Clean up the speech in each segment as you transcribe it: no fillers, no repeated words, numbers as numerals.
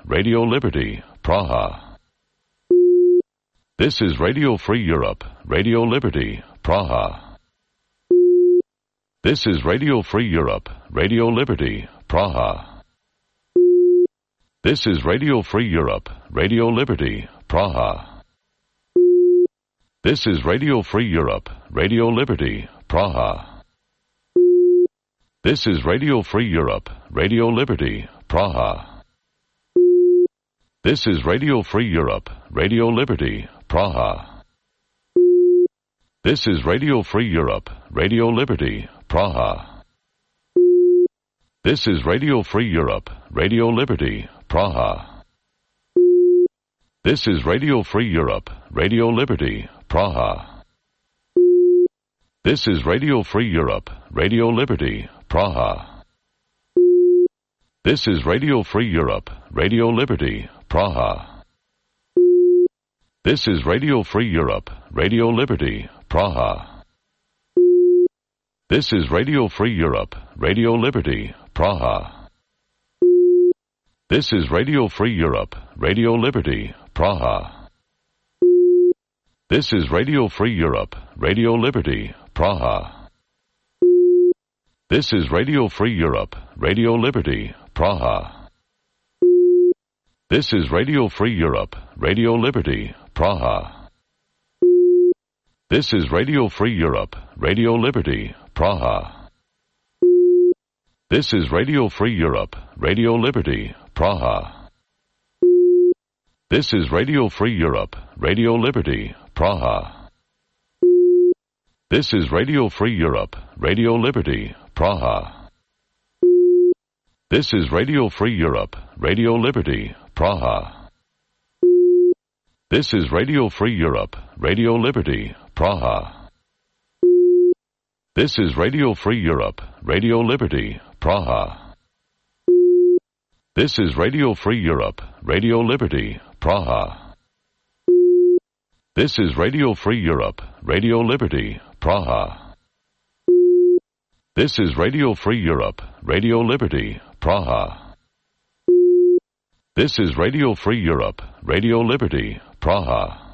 Radio Liberty, Praha. This is Radio Free Europe, Radio Liberty, Praha. This is Radio Free Europe, Radio Liberty, Praha. This is Radio Free Europe, Radio Liberty, Praha. This is Radio Free Europe, Radio Liberty, Praha. This is Radio Free Europe, Radio Liberty, Praha. This is Radio Free Europe, Radio Liberty, Praha. This is Radio Free Europe, Radio Liberty, Praha. This is Radio Free Europe, Radio Liberty, Praha. This is Radio Free Europe, Radio Liberty, Praha. This is Radio Free Europe, Radio Liberty, Praha. This is Radio Free Europe, Radio Liberty, Praha. This is Radio Free Europe, Radio Liberty, Praha. This is Radio Free Europe, Radio Liberty, Praha. This is Radio Free Europe, Radio Liberty, Praha. This is Radio Free Europe, Radio Liberty, Praha. This is Radio Free Europe, Radio Liberty, Praha. This is Radio Free Europe, Radio Liberty, Praha. This is Radio Free Europe, Radio Liberty, Praha. This is Radio Free Europe, Radio Liberty, Praha. This is Radio Free Europe, Radio Liberty, Praha. This is Radio Free Europe, Radio Liberty, Praha. This is Radio Free Europe, Radio Liberty, Praha. This is Radio Free Europe, Radio Liberty, Praha. This is Radio Free Europe, Radio Liberty, Praha. This is Radio Free Europe, Radio Liberty, Praha. This is Radio Free Europe, Radio Liberty, Praha. This is Radio Free Europe, Radio Liberty, Praha. This is Radio Free Europe, Radio Liberty, Praha.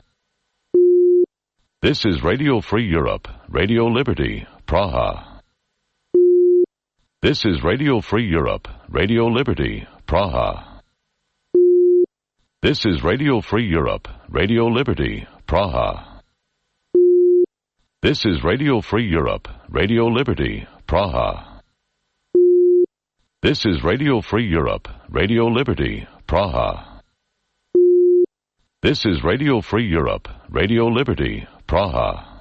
This is Radio Free Europe, Radio Liberty, Praha. This is Radio Free Europe, Radio Liberty, Praha. This is Radio Free Europe, Radio Liberty, Praha. This is Radio Free Europe, Radio Liberty, Praha. This is Radio Free Europe, Radio Liberty, Praha. This is Radio Free Europe, Radio Liberty, Praha.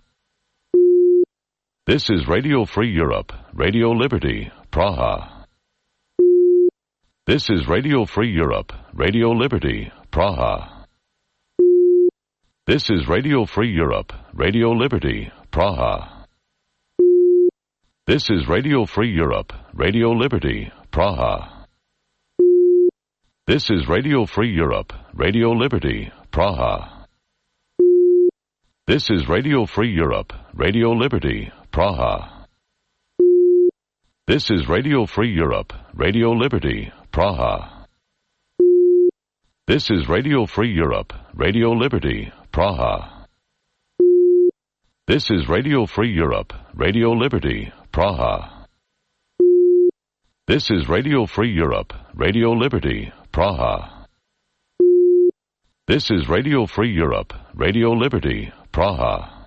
This is Radio Free Europe, Radio Liberty, Praha. This is Radio Free Europe, Radio Liberty, Praha. This is Radio Free Europe, Radio Liberty, Praha. This is Radio Free Europe, Radio Liberty, Praha. This is Radio Free Europe, Radio Liberty, Praha. This is Radio Free Europe, Radio Liberty, Praha. This is Radio Free Europe, Radio Liberty, Praha. This is Radio Free Europe, Radio Liberty, Praha. This is Radio Free Europe, Radio Liberty, Praha. This is Radio Free Europe, Radio Liberty, Praha. This is Radio Free Europe, Radio Liberty, Praha.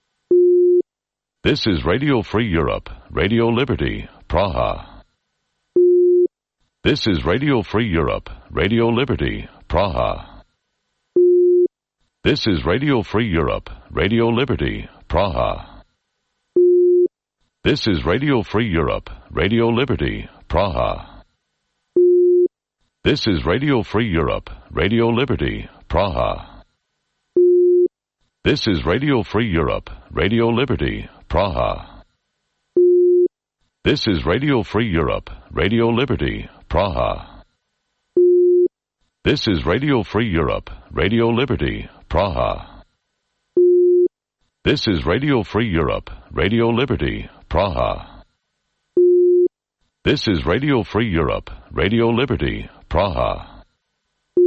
This is Radio Free Europe, Radio Liberty, Praha. This is Radio Free Europe, Radio Liberty, Praha. This is Radio Free Europe, Radio Liberty, Praha. This is Radio Free Europe, Radio Liberty, Praha. This is Radio Free Europe, Radio Liberty, Praha. This is Radio Free Europe, Radio Liberty, Praha. This is Radio Free Europe, Radio Liberty, Praha. This is Radio Free Europe, Radio Liberty, Praha. This is Radio Free Europe, Radio Liberty, Praha. This is Radio Free Europe, Radio Liberty, Praha.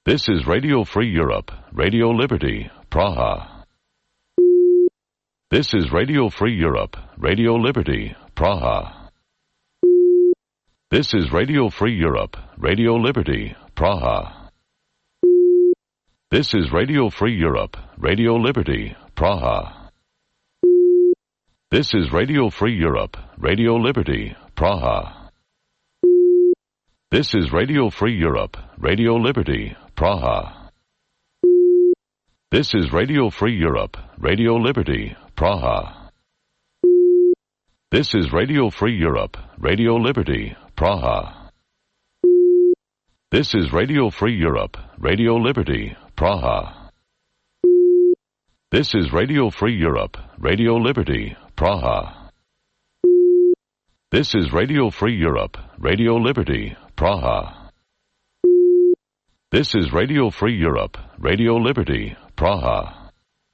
This is Radio Free Europe, Radio Liberty, Praha. This is Radio Free Europe, Radio Liberty, Praha. This is Radio Free Europe, Radio Liberty, Praha. This is Radio Free Europe, Radio Liberty, Praha. This is Radio Free Europe, Radio Liberty, Praha. This is Radio Free Europe, Radio Liberty, Praha. This is Radio Free Europe, Radio Liberty, Praha. This is Radio Free Europe, Radio Liberty, Praha. This is Radio Free Europe, Radio Liberty, Praha. This is Radio Free Europe, Radio Liberty, Praha. This is Radio Free Europe, Radio Liberty, Praha. This is Radio Free Europe, Radio Liberty, Praha.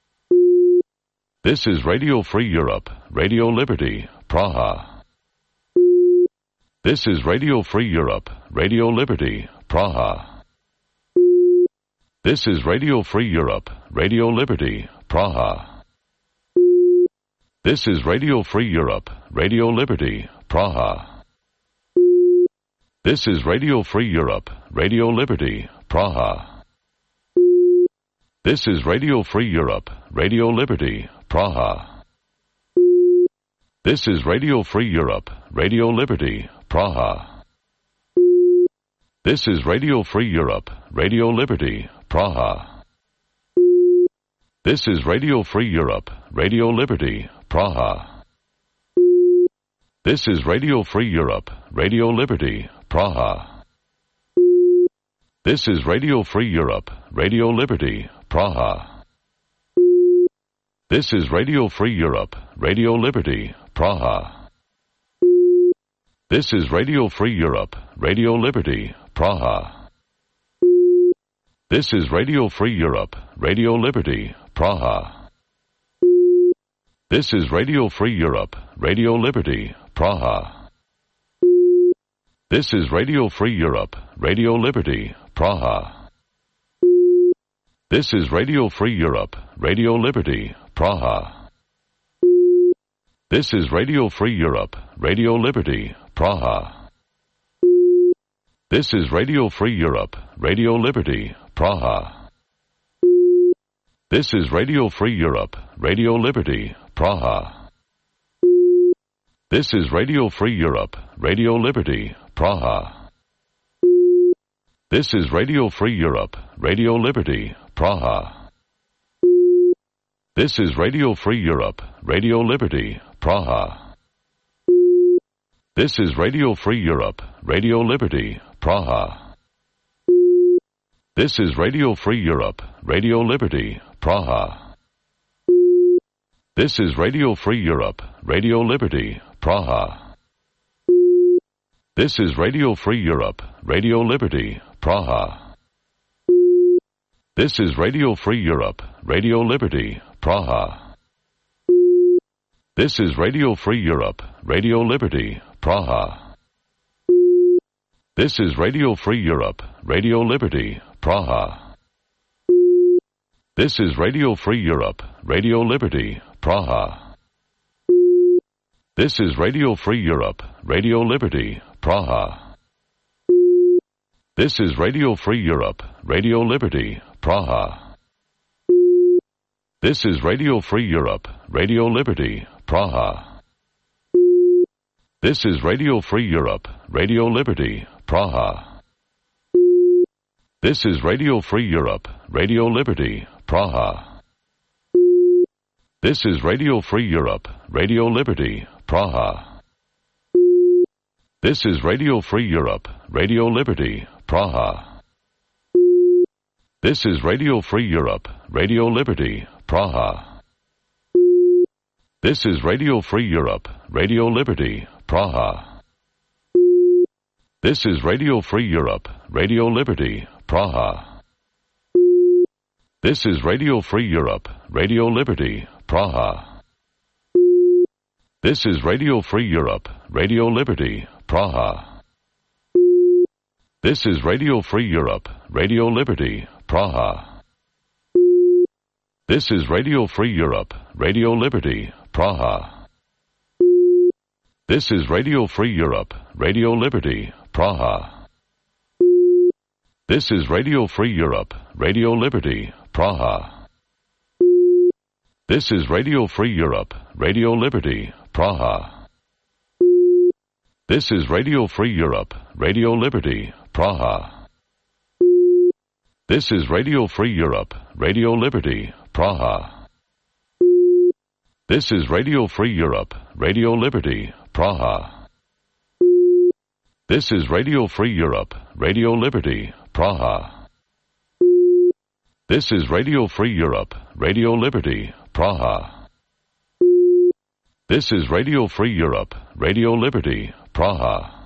This is Radio Free Europe, Radio Liberty, Praha. This is Radio Free Europe, Radio Liberty, Praha. This is Radio Free Europe, Radio Liberty, Praha. This is Radio Free Europe, Radio Liberty, Praha. This is Radio Free Europe, Radio Liberty, Praha. This is Radio Free Europe, Radio Liberty, Praha. This is Radio Free Europe, Radio Liberty, Praha. This is Radio Free Europe, Radio Liberty, Praha. This is Radio Free Europe, Radio Liberty, Praha. This is Radio Free Europe, Radio Liberty, Praha. This is Radio Free Europe, Radio Liberty, Praha. This is Radio Free Europe, Radio Liberty, Praha. This is Radio Free Europe, Radio Liberty, Praha. This is Radio Free Europe, Radio Liberty, Praha. This is Radio Free Europe, Radio Liberty, Praha. This is Radio Free Europe, Radio Liberty, Praha. This is Radio Free Europe, Radio Liberty, Praha. This is Radio Free Europe, Radio Liberty, Praha. This is Radio Free Europe, Radio Liberty, Praha. This is Radio Free Europe, Radio Liberty, Praha. This is Radio Free Europe, Radio Liberty, Praha. This is Radio Free Europe, Radio Liberty, Praha. This is Radio Free Europe, Radio Liberty, Praha. This is Radio Free Europe, Radio Liberty, Praha. This is Radio Free Europe, Radio Liberty, Praha. This is Radio Free Europe, Radio Liberty, Praha. This is Radio Free Europe, Radio Liberty, Praha. This is Radio Free Europe, Radio Liberty, Praha. This is Radio Free Europe, Radio Liberty, Praha. This is Radio Free Europe, Radio Liberty, Praha. This is Radio Free Europe, Radio Liberty, Praha. This is Radio Free Europe, Radio Liberty, Praha. This is Radio Free Europe, Radio Liberty, Praha. This is Radio Free Europe, Radio Liberty, Praha. This is Radio Free Europe, Radio Liberty, Praha. This is Radio Free Europe, Radio Liberty, Praha. This is Radio Free Europe, Radio Liberty, Praha. This is Radio Free Europe, Radio Liberty, Praha. This is Radio Free Europe, Radio Liberty, Praha. This is Radio Free Europe, Radio Liberty, Praha. This is Radio Free Europe, Radio Liberty, Praha. This is Radio Free Europe, Radio Liberty, Praha. This is Radio Free Europe, Radio Liberty, Praha. This is Radio Free Europe, Radio Liberty, Praha. This is Radio Free Europe, Radio Liberty, Praha. This is Radio Free Europe, Radio Liberty, Praha. This is Radio Free Europe, Radio Liberty, Praha. This is Radio Free Europe, Radio Liberty, Praha. This is Radio Free Europe, Radio Liberty, Praha. This is Radio Free Europe, Radio Liberty, Praha. This is Radio Free Europe, Radio Liberty, Praha. This is Radio Free Europe, Radio Liberty, Praha. This is Radio Free Europe, Radio Liberty, Praha. This is Radio Free Europe, Radio Liberty, Praha.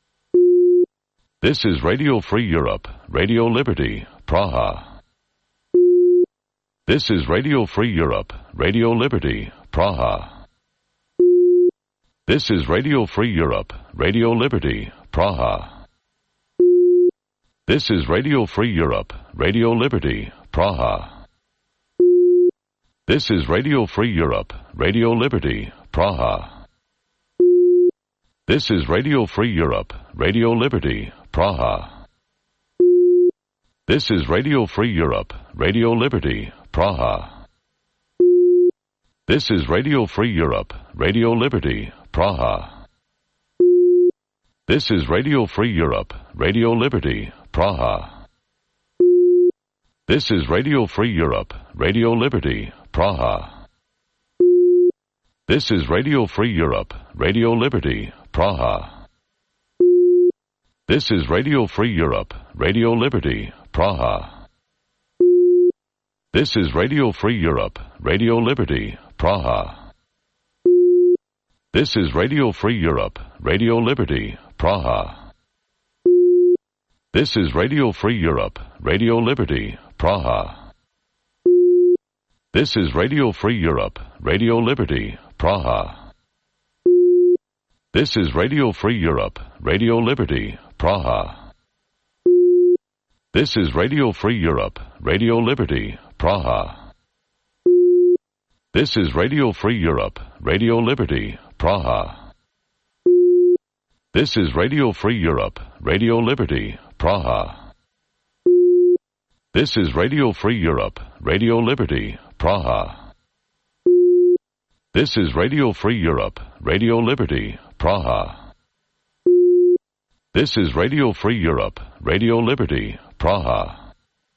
This is Radio Free Europe, Radio Liberty, Praha. This is Radio Free Europe, Radio Liberty, Praha. This is Radio Free Europe, Radio Liberty, Praha. This is Radio Free Europe, Radio Liberty, Praha. This is Radio Free Europe, Radio Liberty, Praha. This is Radio Free Europe, Radio Liberty, Praha. This is Radio Free Europe, Radio Liberty, Praha. This is Radio Free Europe, Radio Liberty, Praha. This is Radio Free Europe, Radio Liberty, Praha. This is Radio Free Europe, Radio Liberty, Praha. This is Radio Free Europe, Radio Liberty, Praha. This is Radio Free Europe, Radio Liberty, Praha. This is Radio Free Europe, Radio Liberty, Praha. This is Radio Free Europe, Radio Liberty, Praha. This is Radio Free Europe, Radio Liberty, Praha. This is Radio Free Europe, Radio Liberty, Praha. This is Radio Free Europe, Radio Liberty, Praha. This is Radio Free Europe, Radio Liberty, Praha. This is Radio Free Europe, Radio Liberty, Praha. This is Radio Free Europe, Radio Liberty, Praha. This is Radio Free Europe, Radio Liberty, Praha. This is Radio Free Europe, Radio Liberty, Praha. This is Radio Free Europe, Radio Liberty, Praha.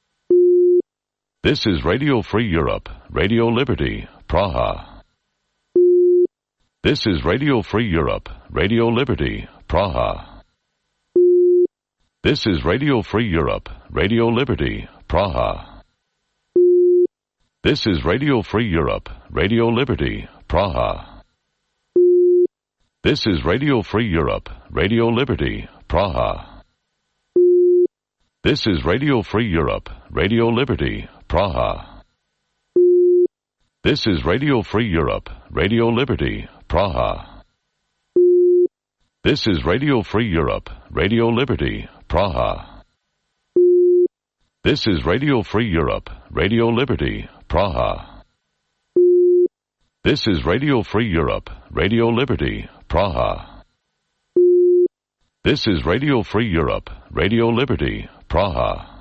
This is Radio Free Europe, Radio Liberty, Praha. This is Radio Free Europe, Radio Liberty, Praha. This is Radio Free Europe, Radio Liberty, Praha. This is Radio Free Europe, Radio Liberty, Praha. This is Radio Free Europe, Radio Liberty, Praha. This is Radio Free Europe, Radio Liberty, Praha. This is Radio Free Europe, Radio Liberty, Praha. This is Radio Free Europe, Radio Liberty, Praha. This is Radio Free Europe, Radio Liberty, Praha. This is Radio Free Europe, Radio Liberty, Praha. This is Radio Free Europe, Radio Liberty, Praha.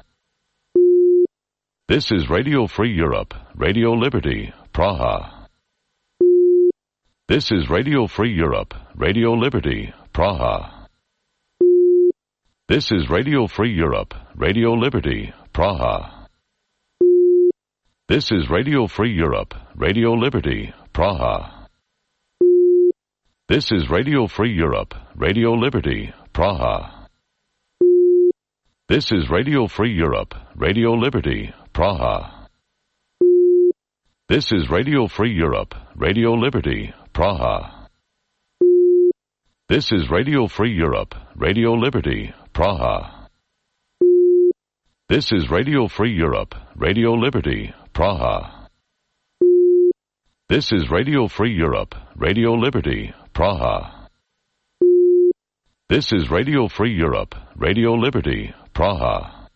This is Radio Free Europe, Radio Liberty, Praha. This is Radio Free Europe, Radio Liberty, Praha. This is Radio Free Europe, Radio Liberty, Praha. This is Radio Free Europe, Radio Liberty, Praha. This is Radio Free Europe, Radio Liberty, Praha. This is Radio Free Europe, Radio Liberty, Praha. This is Radio Free Europe, Radio Liberty, Praha. This is Radio Free Europe, Radio Liberty, Praha. This is Radio Free Europe, Radio Liberty, Praha. This is Radio Free Europe, Radio Liberty, Praha. This is Radio Free Europe, Radio Liberty, Praha.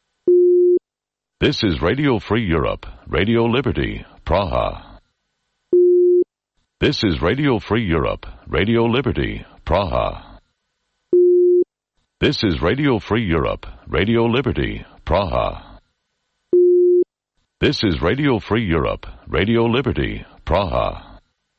This is Radio Free Europe, Radio Liberty, Praha. This is Radio Free Europe, Radio Liberty, Praha. This is Radio Free Europe, Radio Liberty, Praha. This is Radio Free Europe, Radio Liberty, Praha.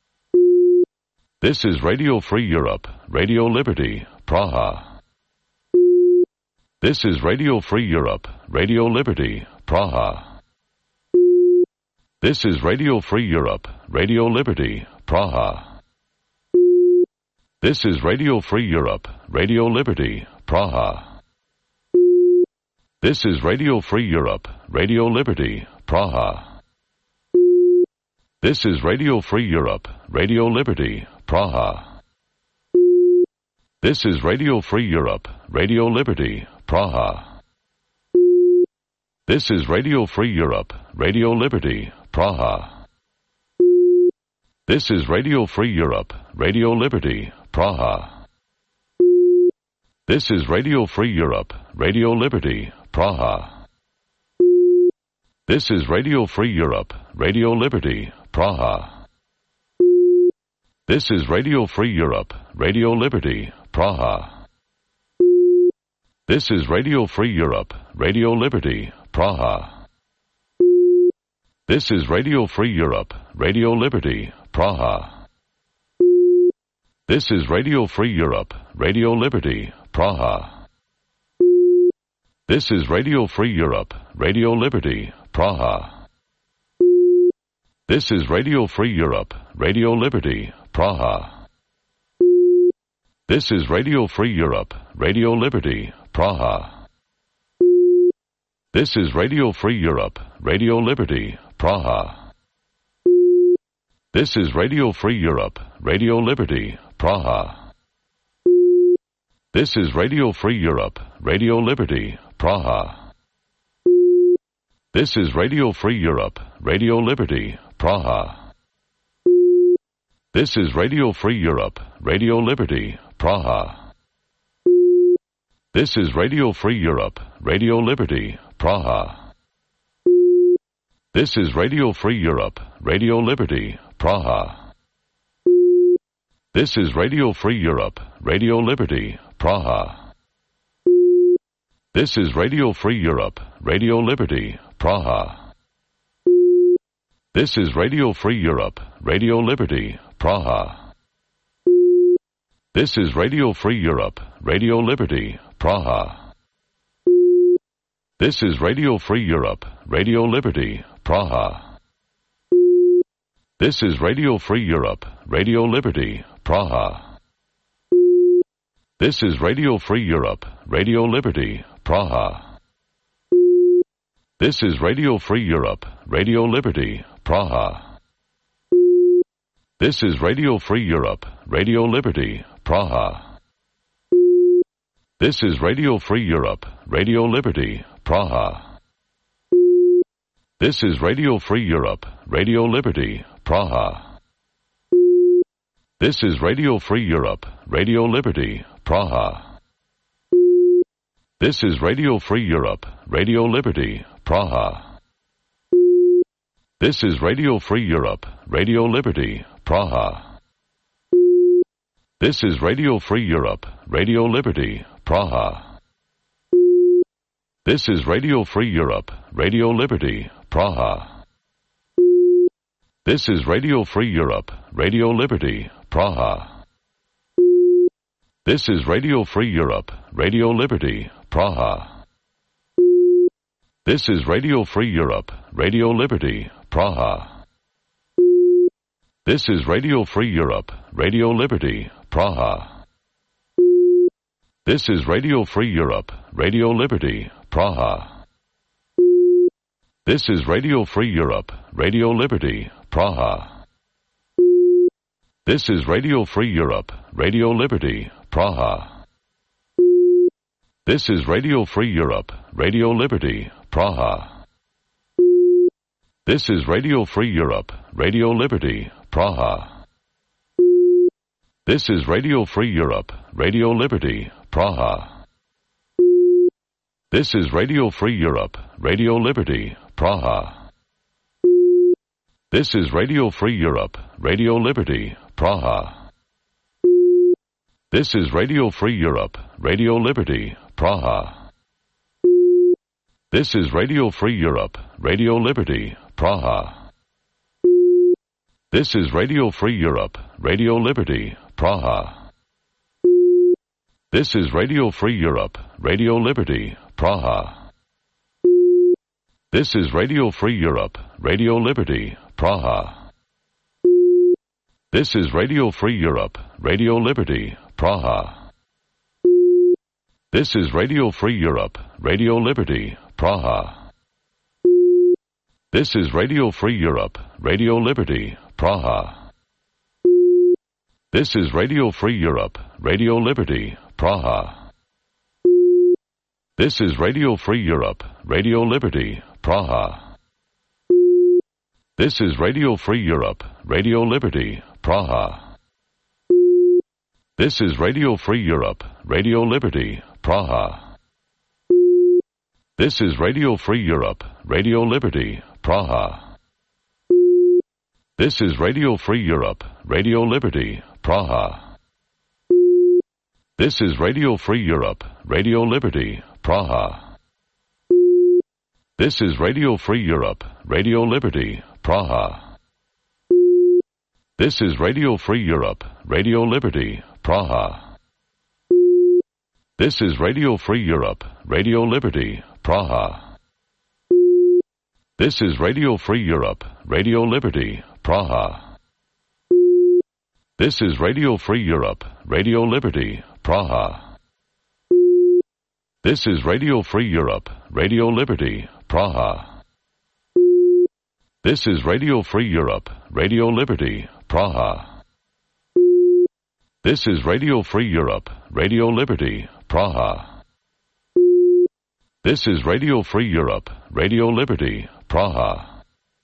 This is Radio Free Europe, Radio Liberty, Praha. This is Radio Free Europe, Radio Liberty, Praha. This is Radio Free Europe, Radio Liberty, Praha. This is Radio Free Europe, Radio Liberty, Praha. This is Radio Free Europe, Radio Liberty, Praha. This is Radio Free Europe, Radio Liberty, Praha. This is Radio Free Europe, Radio Liberty, Praha. This is Radio Free Europe, Radio Liberty, Praha. This is Radio Free Europe, Radio Liberty, Praha. This is Radio Free Europe, Radio Liberty, Praha. This is Radio Free Europe, Radio Liberty, Praha. This is Radio Free Europe, Radio Liberty, Praha. This is Radio Free Europe, Radio Liberty, Praha. This is Radio Free Europe, Radio Liberty, Praha. This is Radio Free Europe, Radio Liberty, Praha. This is Radio Free Europe, Radio Liberty, Praha. This is Radio Free Europe, Radio Liberty, Praha. This is Radio Free Europe, Radio Liberty, Praha. This is Radio Free Europe, Radio Liberty, Praha. This is Radio Free Europe, Radio Liberty, Praha. This is Radio Free Europe, Radio Liberty, Praha. This is Radio Free Europe, Radio Liberty, Praha. This is Radio Free Europe, Radio Liberty, Praha. This is Radio Free Europe, Radio Liberty, Praha. This is Radio Free Europe, Radio Liberty, Praha. This is Radio Free Europe, Radio Liberty, Praha. This is Radio Free Europe, Radio Liberty, Praha. This is Radio Free Europe, Radio Liberty, Praha. This is Radio Free Europe, Radio Liberty, Praha. This is Radio Free Europe, Radio Liberty, Praha. This is Radio Free Europe, Radio Liberty, Praha. This is Radio Free Europe, Radio Liberty, Praha. This is Radio Free Europe, Radio Liberty, Praha. This is Radio Free Europe, Radio Liberty, Praha. This is Radio Free Europe, Radio Liberty, Praha. This is Radio Free Europe, Radio Liberty, Praha. This is Radio Free Europe, Radio Liberty, Praha. This is Radio Free Europe, Radio Liberty, Praha. This is Radio Free Europe, Radio Liberty, Praha. This is Radio Free Europe, Radio Liberty, Praha. This is Radio Free Europe, Radio Liberty, Praha. This is Radio Free Europe, Radio Liberty, Praha. This is Radio Free Europe, Radio Liberty, Praha. This is Radio Free Europe, Radio Liberty, Praha. This is Radio Free Europe, Radio Liberty, Praha. This is Radio Free Europe, Radio Liberty, Praha. This is Radio Free Europe, Radio Liberty, Praha. This is Radio Free Europe, Radio Liberty, Praha. This is Radio Free Europe, Radio Liberty, Praha. This is Radio Free Europe, Radio Liberty, Praha. This is Radio Free Europe, Radio Liberty, Praha. This is Radio Free Europe, Radio Liberty, Praha. This is Radio Free Europe, Radio Liberty, Praha. This is Radio Free Europe, Radio Liberty, Praha. This is Radio Free Europe, Radio Liberty, Praha. This is Radio Free Europe, Radio Liberty, Praha. This is Radio Free Europe, Radio Liberty, Praha. This is Radio Free Europe, Radio Liberty, Praha. This is Radio Free Europe, Radio Liberty, Praha. This is Radio Free Europe, Radio Liberty, Praha. This is Radio Free Europe, Radio Liberty, Praha. This is Radio Free Europe, Radio Liberty, Praha. This is Radio Free Europe, Radio Liberty, Praha. This is Radio Free Europe, Radio Liberty, Praha. This is Radio Free Europe, Radio Liberty, Praha. This is Radio Free Europe, Radio Liberty, Praha. This is Radio Free Europe, Radio Liberty, Praha. This is Radio Free Europe, Radio Liberty, Praha. This is Radio Free Europe, Radio Liberty, Praha. This is Radio Free Europe, Radio Liberty, Praha. This is Radio Free Europe, Radio Liberty, Praha. This is Radio Free Europe, Radio Liberty, Praha. This is Radio Free Europe, Radio Liberty, Praha. This is Radio Free Europe, Radio Liberty, Praha. This is Radio Free Europe, Radio Liberty, Praha. This is Radio Free Europe, Radio Liberty, Praha. This is Radio Free Europe, Radio Liberty, Praha.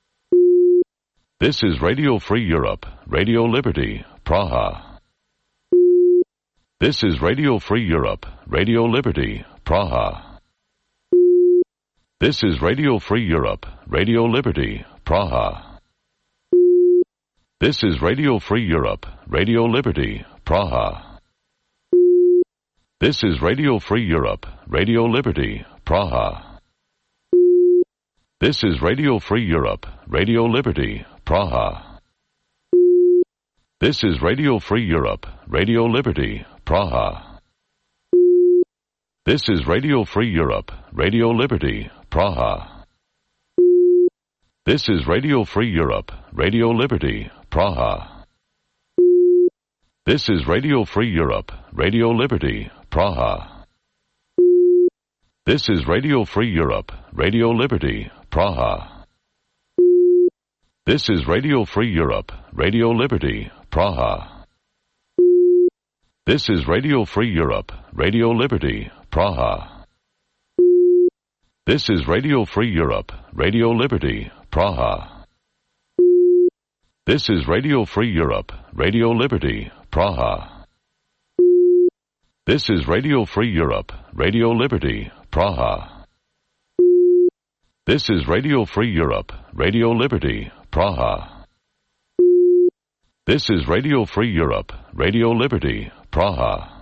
This is Radio Free Europe, Radio Liberty, Praha. This is Radio Free Europe, Radio Liberty, Praha. This is Radio Free Europe, Radio Liberty, Praha. This is Radio Free Europe, Radio Liberty, Praha. This is Radio Free Europe, Radio Liberty, Praha. This is Radio Free Europe, Radio Liberty, Praha. This is Radio Free Europe, Radio Liberty, Praha. This is Radio Free Europe, Radio Liberty, Praha. This is Radio Free Europe, Radio Liberty, Praha. This is Radio Free Europe, Radio Liberty, Praha. This is Radio Free Europe, Radio Liberty, Praha. This is Radio Free Europe, Radio Liberty, Praha. This is Radio Free Europe, Radio Liberty, Praha. This is Radio Free Europe, Radio Liberty, Praha. This is Radio Free Europe, Radio Liberty, Praha. This is Radio Free Europe, Radio Liberty, Praha. This is Radio Free Europe, Radio Liberty, Praha. This is Radio Free Europe, Radio Liberty, Praha.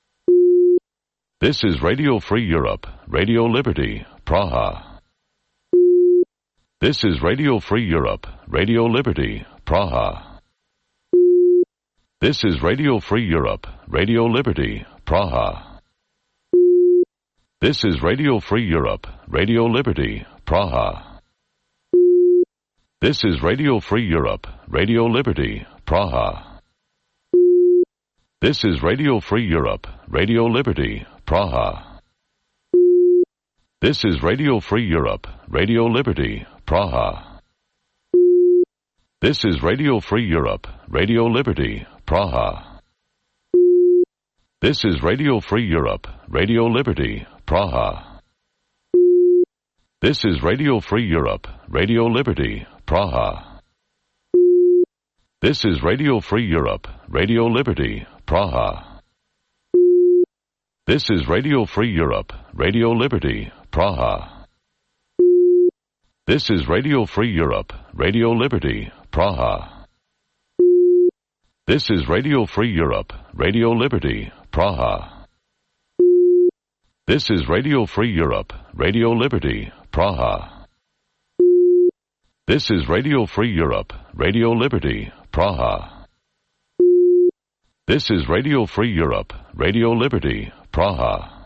This is Radio Free Europe, Radio Liberty, Praha. This is Radio Free Europe, Radio Liberty, Praha. This is Radio Free Europe, Radio Liberty, Praha. This is Radio Free Europe, Radio Liberty, Praha. This is Radio Free Europe, Radio Liberty, Praha. This is Radio Free Europe, Radio Liberty, Praha. This is Radio Free Europe, Radio Liberty, Praha. This is Radio Free Europe, Radio Liberty, Praha. This is Radio Free Europe, Radio Liberty, Praha. This is Radio Free Europe, Radio Liberty, Praha. This is Radio Free Europe, Radio Liberty, Praha. This is Radio Free Europe, Radio Liberty, Praha. This is Radio Free Europe, Radio Liberty, Praha. This is Radio Free Europe, Radio Liberty, Praha. This is Radio Free Europe, Radio Liberty, Praha. This is Radio Free Europe, Radio Liberty, Praha. This is Radio Free Europe, Radio Liberty, Praha.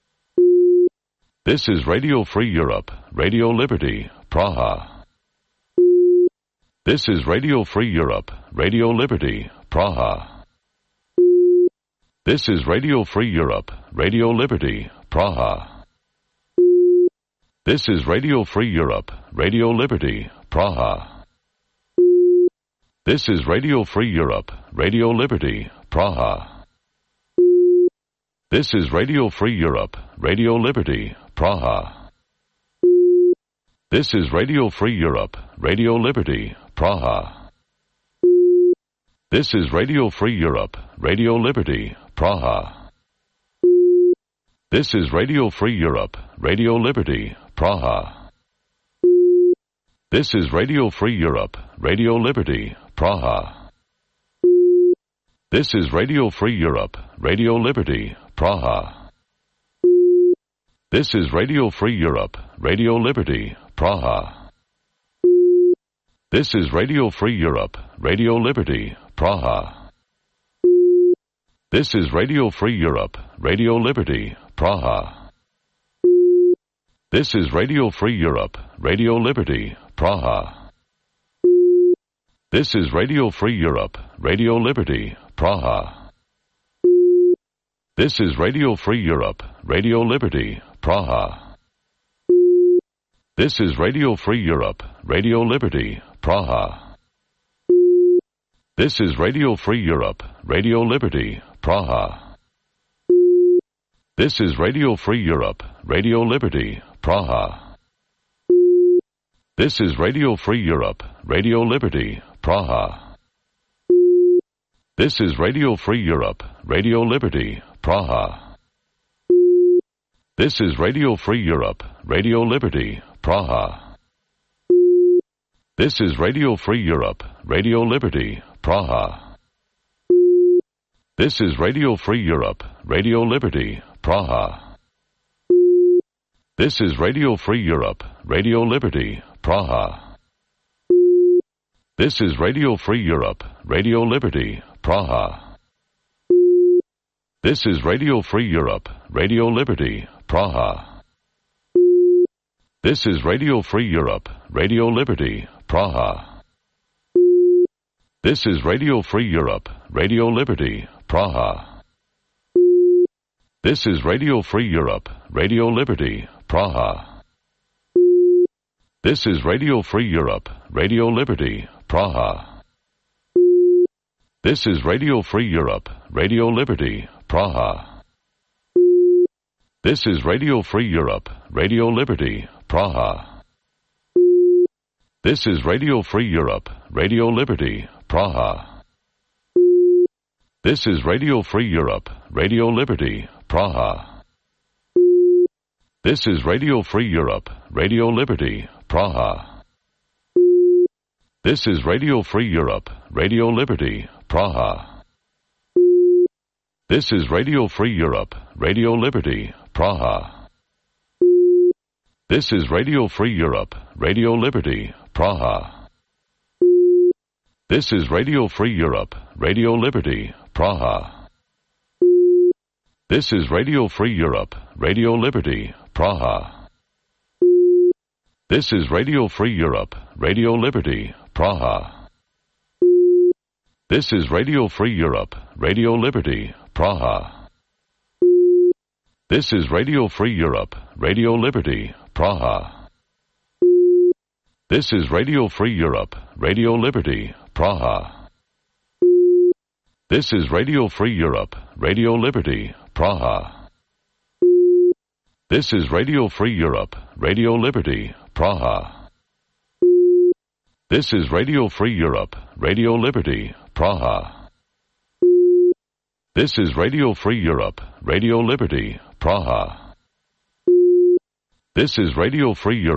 This is Radio Free Europe, Radio Liberty, Praha. This is Radio Free Europe, Radio Liberty, Praha. This is Radio Free Europe, Radio Liberty, Praha. This is Radio Free Europe, Radio Liberty, Praha. This is Radio Free Europe, Radio Liberty, Praha. This is Radio Free Europe, Radio Liberty, Praha. This is Radio Free Europe, Radio Liberty, Praha. This is Radio Free Europe, Radio Liberty, Praha. This is Radio Free Europe, Radio Liberty, Praha. This is Radio Free Europe, Radio Liberty, Praha. This is Radio Free Europe, Radio Liberty, Praha. This is Radio Free Europe, Radio Liberty, Praha. This is Radio Free Europe, Radio Liberty, Praha. This is Radio Free Europe, Radio Liberty, Praha. This is Radio Free Europe, Radio Liberty, Praha. This is Radio Free Europe, Radio Liberty, Praha. This is Radio Free Europe, Radio Liberty, Praha. This is Radio Free Europe, Radio Liberty, Praha. This is Radio Free Europe, Radio Liberty, Praha. This is Radio Free Europe, Radio Liberty, Praha. This is Radio Free Europe, Radio Liberty, Praha. This is Radio Free Europe, Radio Liberty, Praha. This is Radio Free Europe, Radio Liberty, Praha. This is Radio Free Europe, Radio Liberty, Praha. This is Radio Free Europe, Radio Liberty, Praha. This is Radio Free Europe, Radio Liberty, Praha. This is Radio Free Europe, Radio Liberty, Praha. This is Radio Free Europe, Radio Liberty, Praha. This is Radio Free Europe, Radio Liberty, Praha. This is Radio Free Europe, Radio Liberty, Praha. This is Radio Free Europe, Radio Liberty, Praha. This is Radio Free Europe, Radio Liberty, Praha. This is Radio Free Europe, Radio Liberty, Praha. This is Radio Free Europe, Radio Liberty, Praha. This is Radio Free Europe, Radio Liberty, Praha. This is Radio Free Europe, Radio Liberty, Praha. This is Radio Free Europe, Radio Liberty, Praha. This is Radio Free Europe, Radio Liberty, Praha. This is Radio Free Europe, Radio Liberty, Praha. This is Radio Free Europe, Radio Liberty, Praha. This is Radio Free Europe, Radio Liberty, Praha. This is Radio Free Europe, Radio Liberty, Praha. This is Radio Free Europe, Radio Liberty, Praha. This is Radio Free Europe, Radio Liberty, Praha. This is Radio Free Europe, Radio Liberty, Praha. This is Radio Free Europe, Radio Liberty, Praha. This is Radio Free Europe, Radio Liberty, Praha. This is Radio Free Europe, Radio Liberty, Praha. This is Radio Free Europe, Radio Liberty, Praha. This is Radio Free Europe, Radio Liberty, Praha. This is Radio Free Europe.